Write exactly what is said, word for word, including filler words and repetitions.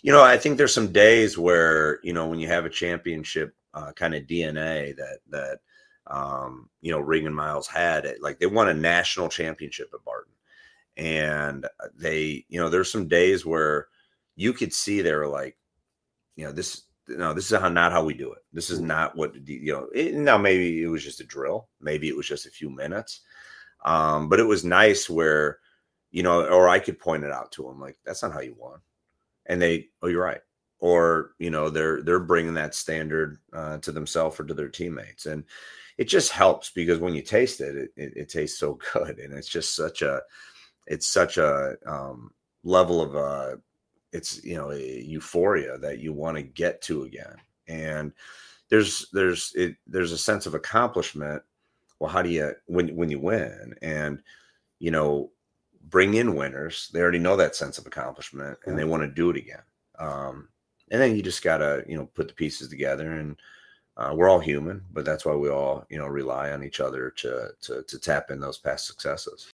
You know, I think there's some days where, you know, when you have a championship uh, kind of D N A that that um, you know, Ring and Miles had it, like they won a national championship at Barton. And they, you know, there's some days where you could see they were like, you know, this no, this is how, not how we do it. This is not what, you know, it, now maybe it was just a drill. Maybe it was just a few minutes. Um, but it was nice where, you know, or I could point it out to them like, that's not how you won. And they, oh, you're right. Or, you know, they're, they're bringing that standard uh, to themselves or to their teammates. And it just helps because when you taste it, it, it, it tastes so good. And it's just such a, it's such a um, level of, uh, it's, you know, a euphoria that you want to get to again. And there's, there's, it, there's a sense of accomplishment. Well, how do you, when, when you win and, you know, bring in winners, they already know that sense of accomplishment and they want to do it again. Um, and then you just gotta, you know, put the pieces together and uh, we're all human, but that's why we all, you know, rely on each other to, to, to tap in those past successes.